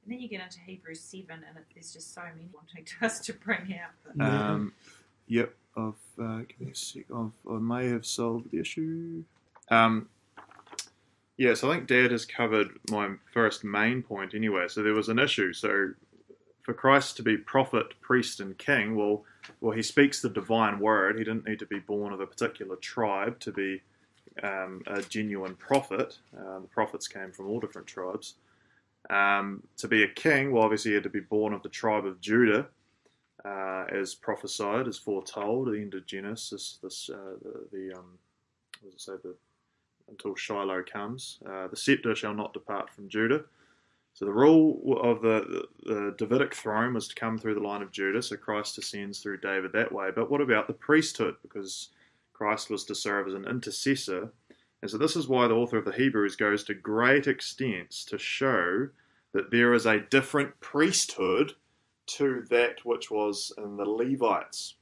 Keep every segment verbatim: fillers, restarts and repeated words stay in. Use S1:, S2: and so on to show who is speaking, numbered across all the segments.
S1: And then you get into Hebrews seven, and it, there's just so many wanting to us to bring out. But...
S2: Um, yep, I've, uh, give me a sec. I've, I may have solved the issue. Um, yeah, so I think Dad has covered my first main point anyway. So there was an issue. So for Christ to be prophet, priest, and king, well, well, he speaks the divine word. He didn't need to be born of a particular tribe to be um, a genuine prophet. Uh, the prophets came from all different tribes. Um, to be a king, well, obviously he had to be born of the tribe of Judah, uh, as prophesied, as foretold at the end of Genesis. This, uh, the, the um, what does it say? The until Shiloh comes, uh, the scepter shall not depart from Judah. So the rule of the, the, the Davidic throne was to come through the line of Judah, so Christ descends through David that way. But what about the priesthood? Because Christ was to serve as an intercessor. And so this is why the author of the Hebrews goes to great extents to show that there is a different priesthood to that which was in the Levites.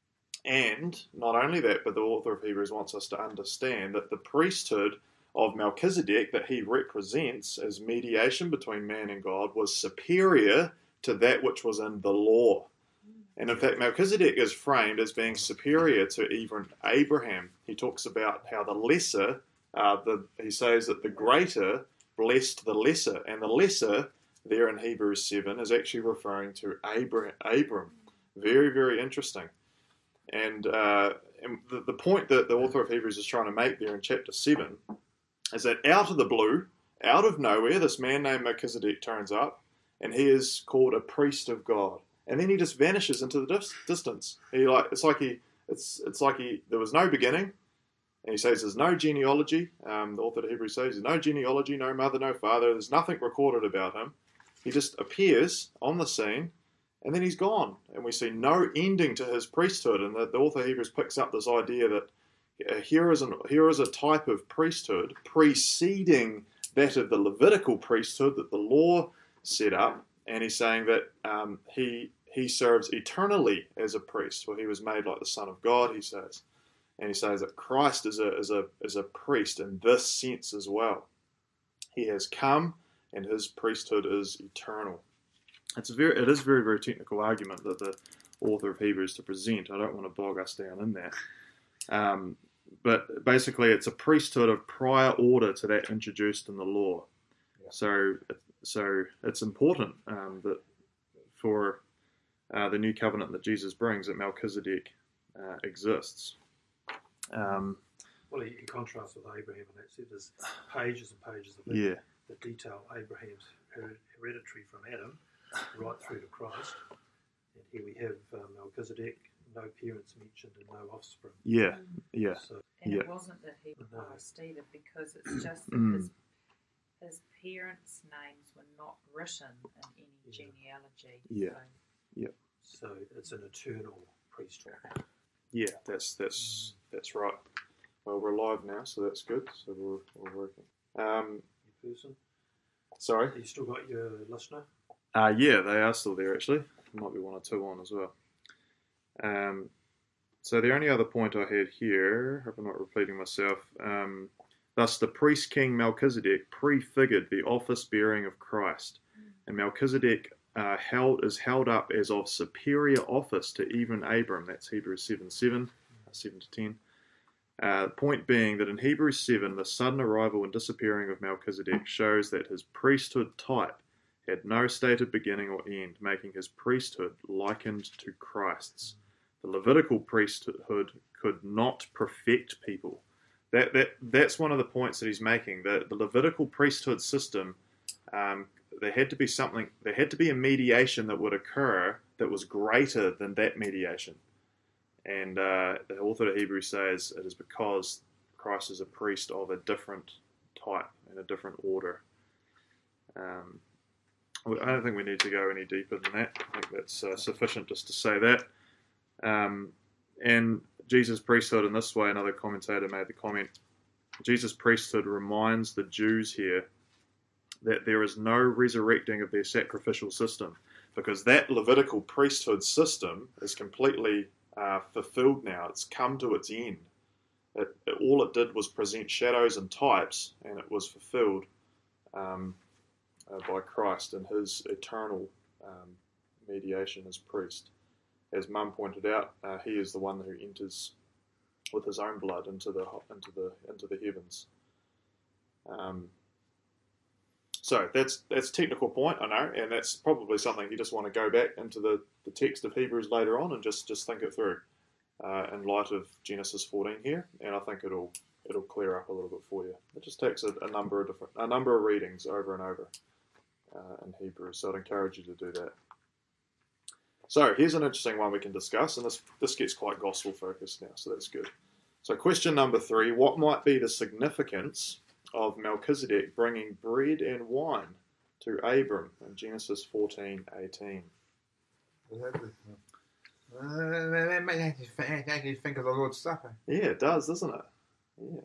S2: And not only that, but the author of Hebrews wants us to understand that the priesthood of Melchizedek that he represents as mediation between man and God was superior to that which was in the law. And in fact, Melchizedek is framed as being superior to even Abraham. He talks about how the lesser, uh, the he says that the greater blessed the lesser. And the lesser there in Hebrews seven is actually referring to Abraham. Abram. Very, very interesting. And, uh, and the, the point that the author of Hebrews is trying to make there in chapter seven is that out of the blue, out of nowhere, this man named Melchizedek turns up, and he is called a priest of God. And then he just vanishes into the dis- distance. He like it's like he it's it's like he there was no beginning, and he says there's no genealogy. Um, the author of Hebrews says there's no genealogy, no mother, no father. There's nothing recorded about him. He just appears on the scene. And then he's gone, and we see no ending to his priesthood. And the, the author of Hebrews picks up this idea that uh, here is an, here is a type of priesthood preceding that of the Levitical priesthood that the law set up. And he's saying that um, he he serves eternally as a priest. Well, he was made like the Son of God, he says, and he says that Christ is a is a is a priest in this sense as well. He has come, and his priesthood is eternal. It's a very, it is a very, very technical argument that the author of Hebrews to present. I don't want to bog us down in that. Um, but basically, it's a priesthood of prior order to that introduced in the law. Yeah. So, so it's important um, that for uh, the new covenant that Jesus brings, that Melchizedek uh, exists. Um,
S3: well, in contrast with Abraham, and that's it. There's pages and pages of
S2: yeah.
S3: that detail Abraham's hereditary from Adam right through to Christ. And here we have um, Melchizedek, no parents mentioned and no offspring.
S2: Yeah, yeah.
S1: So, and
S2: yeah.
S1: it wasn't that he was Christ either, because it's just that
S2: mm.
S1: his, his parents' names were not written in any yeah. genealogy.
S2: Yeah,
S1: so.
S2: yeah.
S3: So it's an eternal priesthood.
S2: Yeah, that's that's mm. that's right. Well, we're live now, so that's good. So we're we're working. Um,
S3: your person.
S2: Sorry.
S3: You still got your listener?
S2: Uh, yeah, they are still there, actually. There might be one or two on as well. Um, so the only other point I had here, hope I'm not repeating myself, um, thus the priest-king Melchizedek prefigured the office-bearing of Christ, and Melchizedek uh, held is held up as of superior office to even Abram. That's Hebrews seven seven, seven to ten. Uh, point being that in Hebrews seven, the sudden arrival and disappearing of Melchizedek shows that his priesthood type had no stated beginning or end, making his priesthood likened to Christ's. The Levitical priesthood could not perfect people. That that that's one of the points that he's making. The, the Levitical priesthood system, um, there had to be something, there had to be a mediation that would occur that was greater than that mediation. And uh, the author of Hebrews says it is because Christ is a priest of a different type and a different order. Um, I don't think we need to go any deeper than that. I think that's uh, sufficient just to say that. Um, and Jesus' priesthood in this way, another commentator made the comment, Jesus' priesthood reminds the Jews here that there is no resurrecting of their sacrificial system, because that Levitical priesthood system is completely uh, fulfilled now. It's come to its end. It, it, all it did was present shadows and types, and it was fulfilled. Um, uh, by Christ in his eternal um, mediation as priest. As Mum pointed out, uh, he is the one who enters with his own blood into the into the into the heavens. Um, so that's that's a technical point, I know, and that's probably something you just want to go back into the, the text of Hebrews later on and just, just think it through uh, in light of Genesis fourteen here, and I think it'll it'll clear up a little bit for you. It just takes a, a number of different a number of readings over and over uh, in Hebrews, so I'd encourage you to do that. So here's an interesting one we can discuss, and this this gets quite gospel focused now, so that's good. So question number three: what might be the significance of Melchizedek bringing bread and wine to Abram in Genesis fourteen eighteen?
S4: That makes you actually think of the Lord's Supper.
S2: Yeah, it does, doesn't it? Yeah.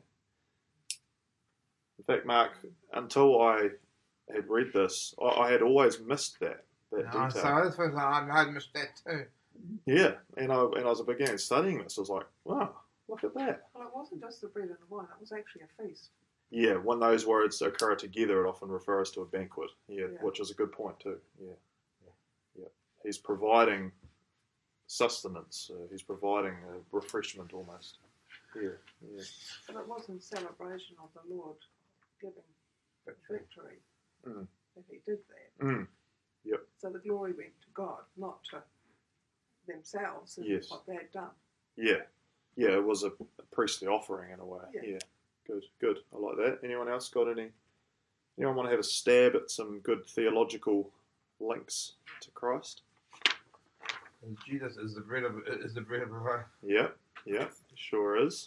S2: In fact, Mark, until I had read this, I, I had always missed that that
S4: No,
S2: detail.
S4: so this was, I I'd missed that too.
S2: Yeah, and I and as I began studying this, I was like, wow, look at that.
S5: Well, it wasn't just the bread and the wine, it was actually a feast.
S2: Yeah, when those words occur together, it often refers to a banquet. Yeah,
S5: Yeah.
S2: which is a good point too. Yeah, yeah. He's providing sustenance. Uh, he's providing a refreshment almost. Yeah, yeah.
S5: But it was in celebration of the Lord giving victory
S2: Mm.
S5: that he did that.
S2: Mm. Yep.
S5: So the glory went to God, not to themselves and
S2: Yes.
S5: what they had done.
S2: Yeah, yeah. It was a, a priestly offering in a way.
S5: Yeah.
S2: Yeah, good, good. I like that. Anyone else got any? Anyone want to have a stab at some good theological links to Christ?
S4: And Jesus is the bread of is the bread of life.
S2: Yeah, yeah, sure is.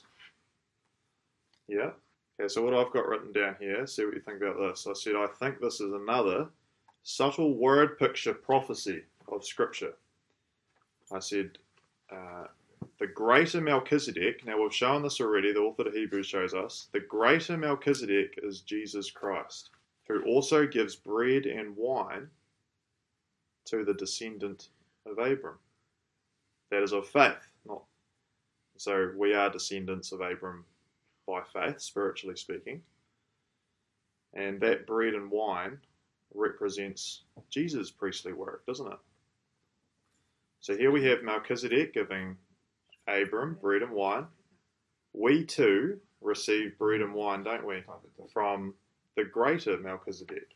S2: Yeah. Okay, so what I've got written down here, see what you think about this. I said, I think this is another subtle word picture prophecy of Scripture. I said, uh, the greater Melchizedek, now we've shown this already, the author of Hebrews shows us, the greater Melchizedek is Jesus Christ, who also gives bread and wine to the descendant of Abram. That is of faith, not. So we are descendants of Abram by faith, spiritually speaking. And that bread and wine represents Jesus' priestly work, doesn't it? So here we have Melchizedek giving Abram bread and wine. We too receive bread and wine, don't we, from the greater Melchizedek.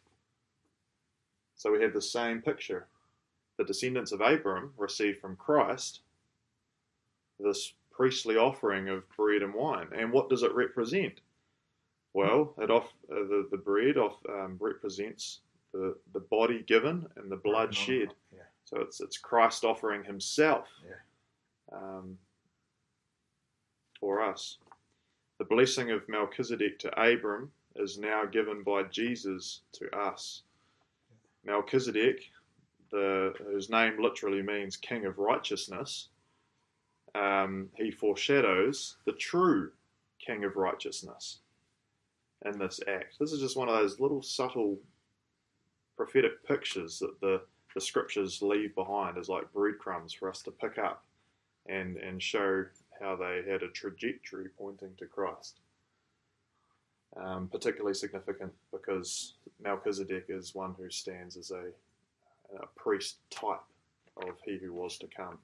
S2: So we have the same picture. The descendants of Abram receive from Christ this priestly offering of bread and wine. And what does it represent? Well, it off, uh, the, the bread off, um, represents the, the body given and the blood shed.
S4: Yeah.
S2: So it's it's Christ offering himself
S4: Yeah.
S2: um, for us. The blessing of Melchizedek to Abram is now given by Jesus to us. Melchizedek, the, whose name literally means King of Righteousness, um, he foreshadows the true King of Righteousness in this act. This is just one of those little subtle prophetic pictures that the, the scriptures leave behind as like breadcrumbs for us to pick up and, and show how they had a trajectory pointing to Christ. Um, particularly significant because Melchizedek is one who stands as a, a priest type of he who was to come.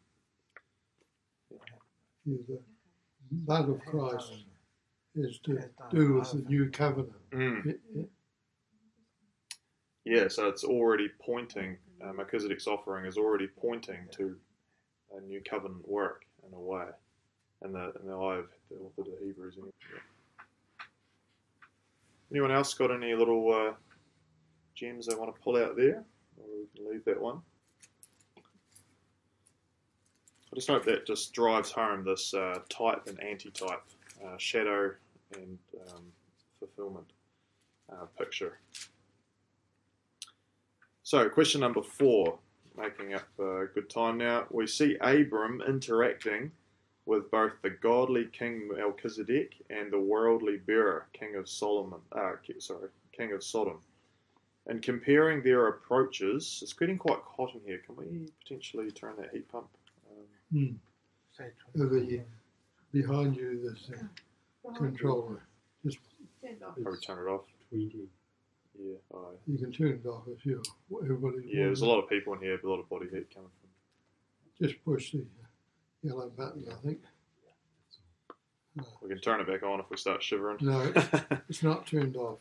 S6: Yeah, the blood of Christ is to do with the new covenant.
S2: Mm.
S6: It- it-
S2: Yeah, so it's already pointing, uh, Melchizedek's offering is already pointing to a new covenant work in a way, in the in the eye of the author of Hebrews. Anyway. Yeah. Anyone else got any little uh, gems they want to pull out there? Or we can leave that one. I just hope that just drives home this uh, type and anti-type, uh, shadow and um, fulfillment uh, picture. So, question number four, making up uh, good time now. We see Abram interacting with both the godly King Melchizedek and the worldly bearer, King of Solomon. Uh, sorry, King of Sodom. And comparing their approaches, it's getting quite hot in here. Can we potentially turn that heat pump? Um,
S6: Hmm. Over here, behind you, there's a controller. Just
S5: Stand off.
S2: probably turn it off.
S3: twenty.
S2: Yeah, oh,
S6: You can turn it off if you everybody.
S2: yeah. There's a lot of people in here, a lot of body heat coming from.
S6: Just push the yellow button, I think.
S2: We can turn it back on if we start shivering.
S6: No, it's not turned off.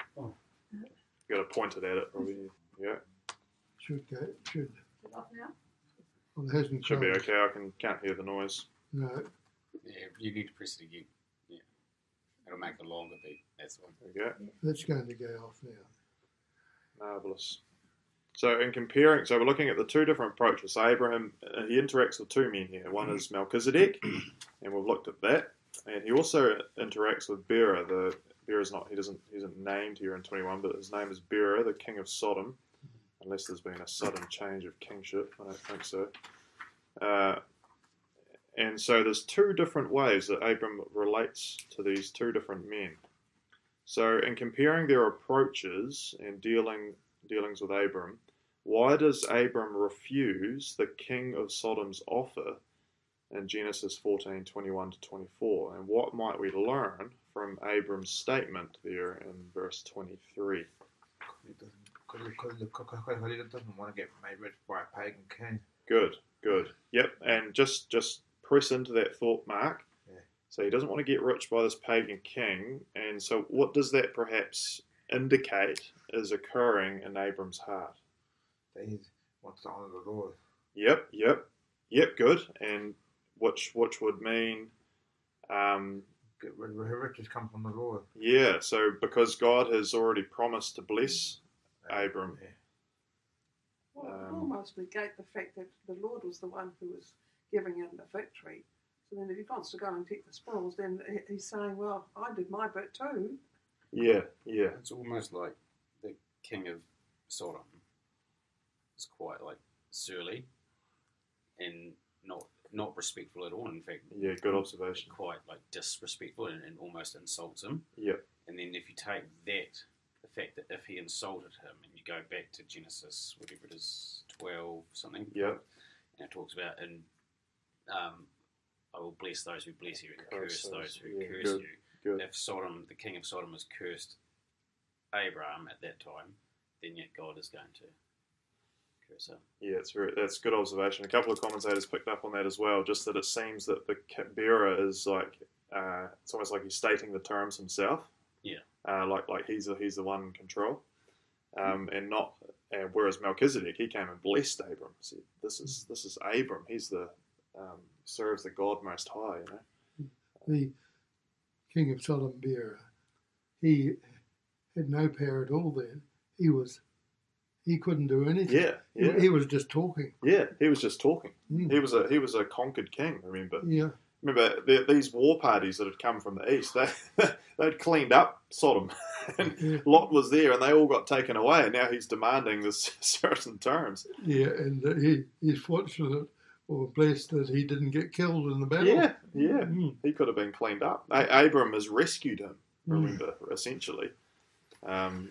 S2: Got to point it at it, probably. Yeah,
S6: Should go. Should.
S5: Is it off now?
S6: Well, it hasn't.
S2: should be
S6: closed.
S2: okay. I can can't hear the noise.
S6: No,
S7: Yeah, you need to press it again. Yeah. It'll make a longer beat. That's the one.
S2: There we go.
S6: that's going to go off now.
S2: Marvelous. So, in comparing, so we're looking at the two different approaches. So Abraham, uh, he interacts with two men here. One is Melchizedek, and we've looked at that. And he also interacts with Bera. The Bera's not he doesn't he isn't named here in twenty-one, but his name is Bera, the king of Sodom. Unless there's been a sudden change of kingship, I don't think so. Uh, and so there's two different ways that Abram relates to these two different men. So in comparing their approaches and dealing dealings with Abram, why does Abram refuse the king of Sodom's offer in Genesis fourteen, twenty-one to twenty-four? And what might we learn from Abram's statement there in verse twenty-three?
S4: Because he doesn't want to get made rich by a pagan king.
S2: Good, good. Yep, and just just press into that thought, Mark.
S4: Yeah.
S2: So he doesn't want to get rich by this pagan king, and so what does that perhaps indicate is occurring in Abram's heart?
S4: That he wants to honour the Lord.
S2: Yep, yep, yep. Good, and which which would mean, um,
S4: Get rid of riches come from the Lord.
S2: yeah. So because God has already promised to bless Abram.
S4: Yeah.
S5: Well, it
S2: Um,
S5: almost negate the fact that the Lord was the one who was giving him the victory. So then if he wants to go and take the spoils, then he- he's saying, well, I did my bit too.
S2: Yeah, yeah,
S7: It's almost like the king of Sodom is quite like surly and not not respectful at all. In fact,
S2: yeah. Good observation.
S7: quite like disrespectful and, and almost insults him.
S2: Yep.
S7: And then if you take that, the fact that if he insulted him, and you go back to Genesis, whatever it is, twelve something,
S2: Yep.
S7: and it talks about, and um, I will bless those who bless you and curse,
S2: Curse
S7: those
S2: those,
S7: who
S2: yeah,
S7: curse
S2: good,
S7: you.
S2: good.
S7: If Sodom, the king of Sodom, has cursed Abraham at that time, then yet God is going to curse him.
S2: Yeah, it's very, that's good observation. A couple of commentators picked up on that as well, just that it seems that the bearer is like, uh, it's almost like he's stating the terms himself.
S7: Yeah.
S2: Uh, like like he's a, he's the one in control, um, and not. And whereas Melchizedek, he came and blessed Abram. Said, "This is this is Abram. He's the um, serves the God Most High." You know.
S6: The king of Sodom Bera, he had no power at all then. He was, he couldn't do anything.
S2: Yeah, yeah,
S6: He, he was just talking.
S2: yeah. He was just talking.
S6: Mm.
S2: He was a he was a conquered king. Remember.
S6: Yeah,
S2: Remember, the, these war parties that had come from the east, they, they'd cleaned up Sodom. And
S6: yeah,
S2: Lot was there, and they all got taken away, and now he's demanding this certain terms.
S6: yeah, and uh, he, he's fortunate or blessed that he didn't get killed in the battle.
S2: Yeah, yeah.
S6: Mm.
S2: He could have been cleaned up. A- Abram has rescued him,
S6: Mm.
S2: remember, essentially. Um,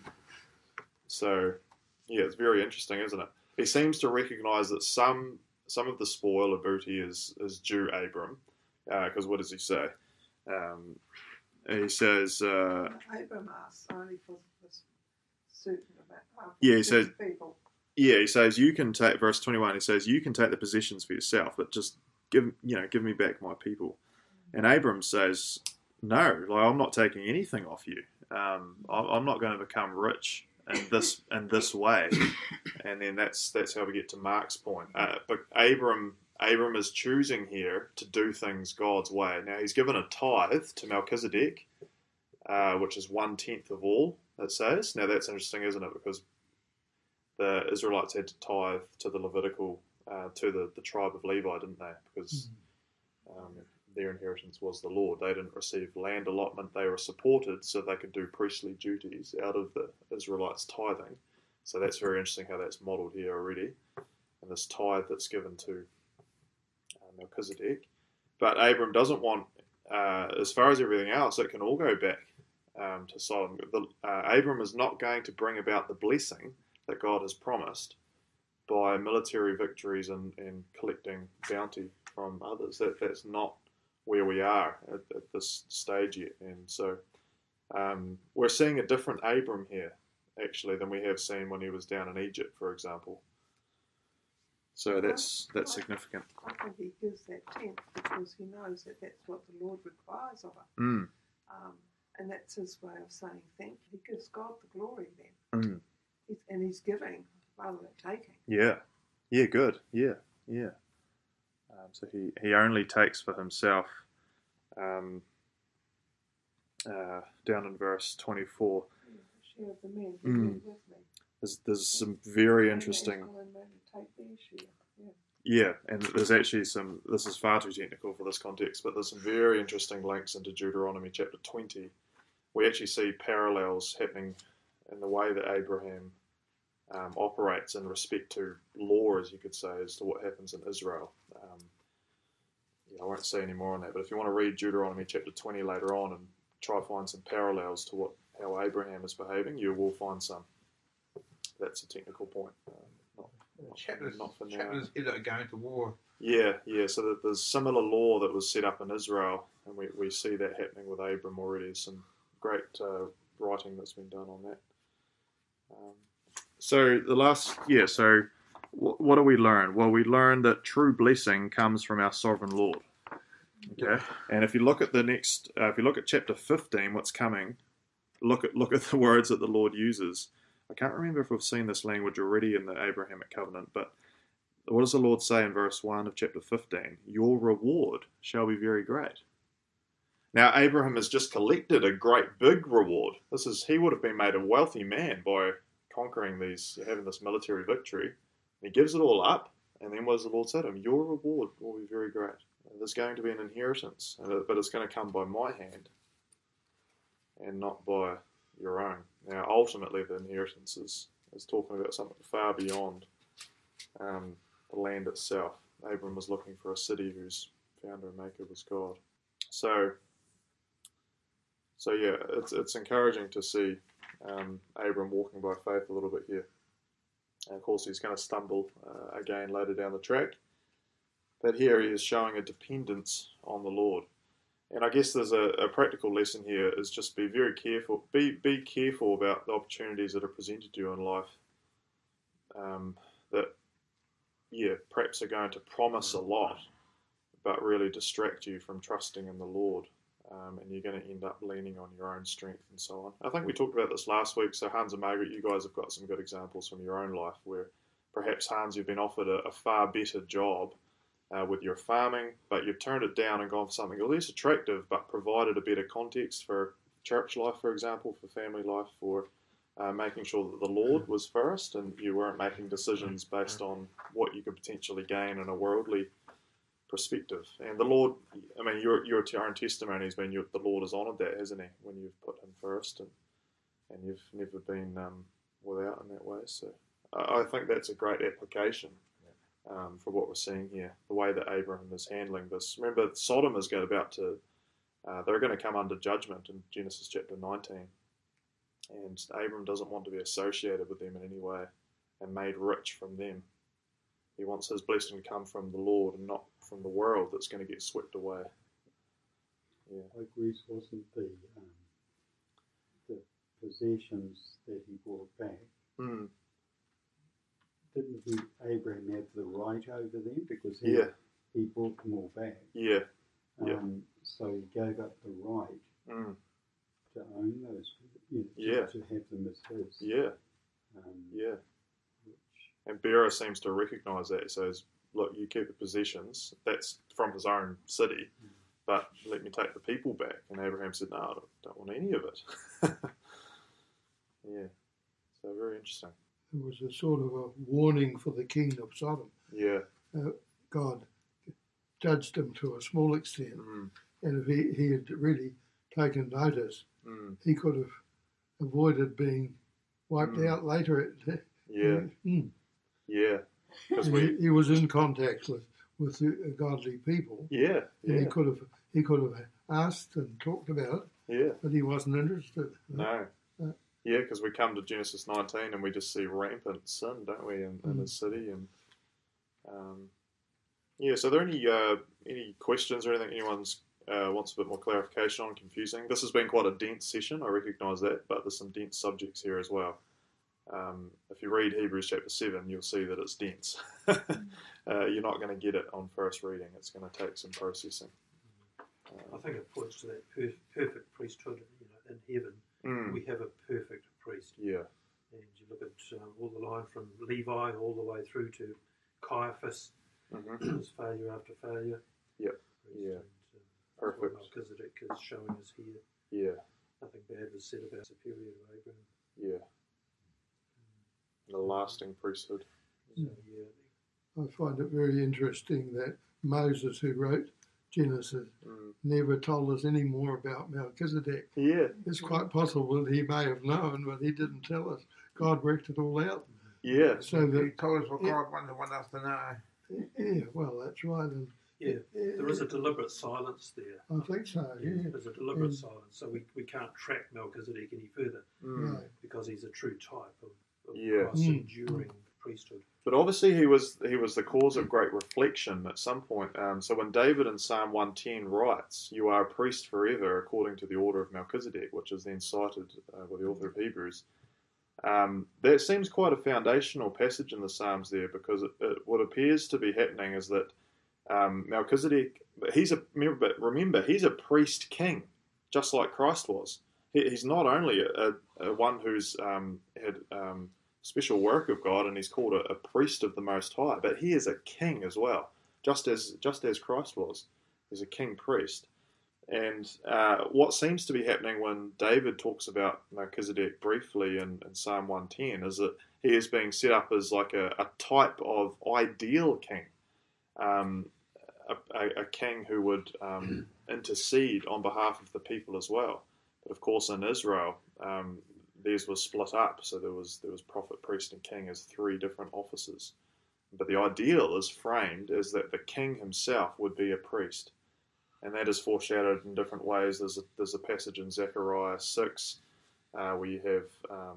S2: so, yeah, it's very interesting, isn't it? He seems to recognise that some some of the spoil or booty is, is due Abram, because uh, what does he say? Um, he says... Uh,
S5: Abraham asks only for this certain amount. Uh, for
S2: Yeah, he
S5: certain
S2: said-
S5: people.
S2: Yeah, he says you can take verse twenty-one. He says you can take the possessions for yourself, but just give you know give me back my people. And Abram says, no, like I'm not taking anything off you. Um, I'm I'm not going to become rich in this in this way. And then that's that's how we get to Mark's point. Uh, but Abram Abram is choosing here to do things God's way. Now he's given a tithe to Melchizedek, uh, which is one tenth of all. It says. Now that's interesting, isn't it? Because the Israelites had to tithe to the Levitical, uh, to the, the tribe of Levi, didn't they? Because um, their inheritance was the Lord. They didn't receive land allotment. They were supported so they could do priestly duties out of the Israelites' tithing. So that's very interesting how that's modelled here already. And this tithe that's given to uh, Melchizedek. But Abram doesn't want, uh, as far as everything else, it can all go back um, to Sodom. The, uh, Abram is not going to bring about the blessing that God has promised by military victories and, and collecting bounty from others. That that's not where we are at, at this stage yet. And so um, we're seeing a different Abram here. actually, than we have seen when he was down in Egypt, for example. So that's that's significant.
S5: I think he gives that tenth because he knows that that's what the Lord requires of him.
S2: Mm,
S5: Um, and that's his way of saying thank you. He gives God the glory then.
S2: mm.
S5: He's, and he's giving rather than taking.
S2: Yeah, yeah, good. Yeah, yeah. Um, so he, he only takes for himself. Um, uh, down in verse twenty-four,
S5: Share of the men who
S2: Mm.
S5: went with me.
S2: there's, there's some very
S5: And
S2: interesting.
S5: the Israel men take their share. Yeah.
S2: Yeah, and there's actually some. This is far too technical for this context, but there's some very interesting links into Deuteronomy chapter twenty. We actually see parallels happening in the way that Abraham um, operates in respect to law, as you could say, as to what happens in Israel. Um, yeah, I won't say any more on that, but if you want to read Deuteronomy chapter twenty later on and try to find some parallels to what how Abraham is behaving, you will find some. That's a technical point. Um, not, not,
S4: Chapters,
S2: not for now.
S4: chapters that are going to war.
S2: Yeah, yeah. So that there's similar law that was set up in Israel, and we, we see that happening with Abram already. There's some great uh, writing that's been done on that. Um, so the last, yeah. So w- what do we learn? Well, we learn that true blessing comes from our sovereign Lord. Okay, and if you look at the next, uh, if you look at chapter fifteen, what's coming? Look at look at the words that the Lord uses. I can't remember if we've seen this language already in the Abrahamic covenant, but what does the Lord say in verse one of chapter fifteen? Your reward shall be very great. Now, Abraham has just collected a great big reward. This is he would have been made a wealthy man by conquering these, having this military victory. He gives it all up, and then what does the Lord say to him? Your reward will be very great. There's going to be an inheritance, but it's going to come by my hand and not by your own. Now, ultimately, the inheritance is, is talking about something far beyond um, the land itself. Abram was looking for a city whose founder and maker was God. So, so yeah, it's it's encouraging to see um, Abram walking by faith a little bit here. And of course, he's going to stumble uh, again later down the track. But here he is showing a dependence on the Lord. And I guess there's a, a practical lesson here is just be very careful. Be be careful about the opportunities that are presented to you in life. Um, that, yeah, perhaps are going to promise a lot, but really distract you from trusting in the Lord. Um, and you're going to end up leaning on your own strength and so on. I think we talked about this last week. So Hans and Margaret, you guys have got some good examples from your own life where perhaps, Hans, you've been offered a, a far better job Uh, with your farming, but you've turned it down and gone for something less attractive, but provided a better context for church life, for example, for family life, for uh, making sure that the Lord was first, and you weren't making decisions based on what you could potentially gain in a worldly perspective. And the Lord, I mean, your your own testimony has been you, the Lord has honoured that, hasn't He, when you've put Him first, and and you've never been um, without in that way. So I, I think that's a great application. Um, for what we're seeing here, the way that Abraham is handling this. Remember, Sodom is going about to, uh, they're going to come under judgment in Genesis chapter nineteen. And Abram doesn't want to be associated with them in any way and made rich from them. He wants his blessing to come from the Lord and not from the world that's going to get swept away. Yeah.
S8: Like Reese, wasn't the, um, the possessions that he brought back,
S2: Mm.
S8: didn't he, Abraham have the right over them because he,
S2: Yeah.
S8: he brought them all back?
S2: Yeah.
S8: Um,
S2: Yeah.
S8: So he gave up the right
S2: Mm.
S8: to own those, you know, to,
S2: Yeah.
S8: to have them as his.
S2: Yeah.
S8: Um,
S2: Yeah.
S8: which,
S2: And Bera seems to recognise that. He says, look, you keep the possessions. That's from his own city. But let me take the people back. And Abraham said, no, I don't, don't want any of it. Yeah. So very interesting.
S6: It was a sort of a warning for the king of Sodom.
S2: Yeah.
S6: Uh, God judged him to a small extent,
S2: Mm.
S6: and if he, he had really taken notice,
S2: Mm.
S6: he could have avoided being wiped
S2: Mm.
S6: out later.
S2: Yeah.
S6: Mm.
S2: Yeah. Because
S6: And
S2: we.
S6: he, he was in contact with with the godly people,
S2: Yeah.
S6: and he
S2: Yeah.
S6: could have he could have asked and talked about it,
S2: Yeah.
S6: but he wasn't interested.
S2: No.
S6: Uh,
S2: Yeah, because we come to Genesis nineteen and we just see rampant sin, don't we, in, in
S6: Mm.
S2: the city? And um, yeah, so are there any uh, any questions or anything anyone's uh, wants a bit more clarification on? Confusing. This has been quite a dense session. I recognise that, but there's some dense subjects here as well. Um, if you read Hebrews chapter seven, you'll see that it's dense. uh, you're not going to get it on first reading. It's going to take some processing.
S3: I think it points to that perf- perfect priesthood. You know, in heaven,
S2: Mm,
S3: we have a perfect priest.
S2: yeah,
S3: And you look at uh, all the line from Levi all the way through to Caiaphas,
S2: hmm
S3: his failure after failure.
S2: Yep,
S3: Priest,
S2: yeah.
S3: and, uh,
S2: Perfect.
S3: What Melchizedek is showing us here.
S2: yeah,
S3: Nothing bad was said about superior to Abraham.
S2: yeah. The lasting priesthood.
S3: So, yeah,
S6: I find it very interesting that Moses, who wrote Genesis,
S2: Mm.
S6: never told us any more about Melchizedek.
S2: Yeah,
S6: It's quite possible that he may have known, but he didn't tell us. God worked it all out.
S2: yeah,
S6: So
S4: He
S6: that,
S4: told us what
S6: Yeah.
S4: God wanted, wanted us to know.
S6: yeah, well, that's right. And
S3: yeah. There is a deliberate silence there.
S6: I think so, yeah.
S3: There's a deliberate
S6: And-
S3: silence, so we, we can't track Melchizedek any further
S2: mm.
S6: Right.
S3: because he's a true type of, of
S2: Yeah.
S3: Christ's
S6: Mm.
S3: enduring priesthood.
S2: But obviously, he was he was the cause of great reflection at some point. Um, so when David in Psalm one ten writes, "You are a priest forever, according to the order of Melchizedek," which is then cited uh, by the author of Hebrews, um, that seems quite a foundational passage in the Psalms there, because it, it, what appears to be happening is that um, Melchizedek, he's a remember, remember he's a priest king, just like Christ was. He, he's not only a, a, a one who's um, had um, special work of God, and he's called a, a priest of the Most High, but he is a king as well, just as just as Christ was. He's a king priest. And uh, what seems to be happening when David talks about Melchizedek briefly in, in Psalm one ten is that he is being set up as like a, a type of ideal king, um, a, a, a king who would um, intercede on behalf of the people as well. But of course, in Israel, um, theirs was split up, so there was there was prophet, priest, and king as three different offices. But the ideal is framed as that the king himself would be a priest, and that is foreshadowed in different ways. There's a, there's a passage in Zechariah six uh, where you have um,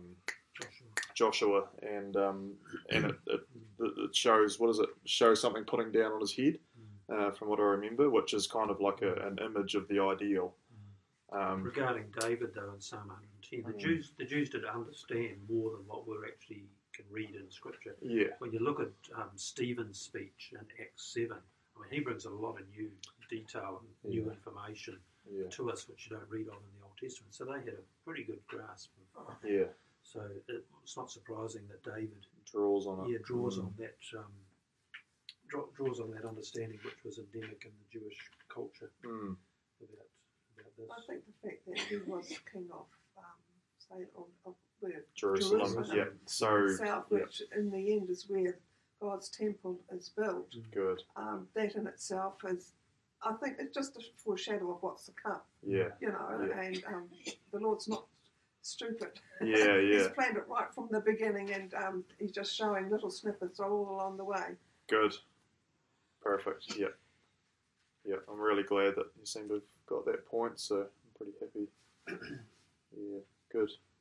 S2: Joshua, and um, and it, it, it shows, what does it show? Something putting down on his head, uh, from what I remember, which is kind of like a, an image of the ideal. Um,
S3: Regarding David, though, in Psalm one ten, the
S2: Mm.
S3: Jews the Jews did understand more than what we actually can read in Scripture.
S2: yeah,
S3: When you look at um, Stephen's speech in Acts seven, I mean, he brings a lot of new detail and new
S2: Yeah.
S3: information
S2: yeah,
S3: to us, which you don't read on in the Old Testament. So they had a pretty good grasp of.
S2: yeah.
S3: So it, it's not surprising that David,
S2: Draws on it.
S3: yeah, draws
S2: Mm.
S3: on that, um, draw, draws on that understanding which was endemic in the Jewish culture
S2: Mm.
S3: about about this.
S5: I think the fact that he was king of, um, say, of, of where
S2: Jerusalem.
S5: Jerusalem.
S2: Yeah. So
S5: South,
S2: yeah.
S5: which in the end is where God's temple is built.
S2: good.
S5: Um, that in itself is, I think, it's just a foreshadow of what's to come.
S2: Yeah.
S5: You know,
S2: Yeah.
S5: and um, the Lord's not stupid.
S2: Yeah.
S5: He's
S2: Yeah.
S5: planned it right from the beginning, and um, he's just showing little snippets all along the way.
S2: Good. Perfect. Yeah. Yeah. I'm really glad that you seem to have got that point. So I'm pretty happy. Yeah. Good.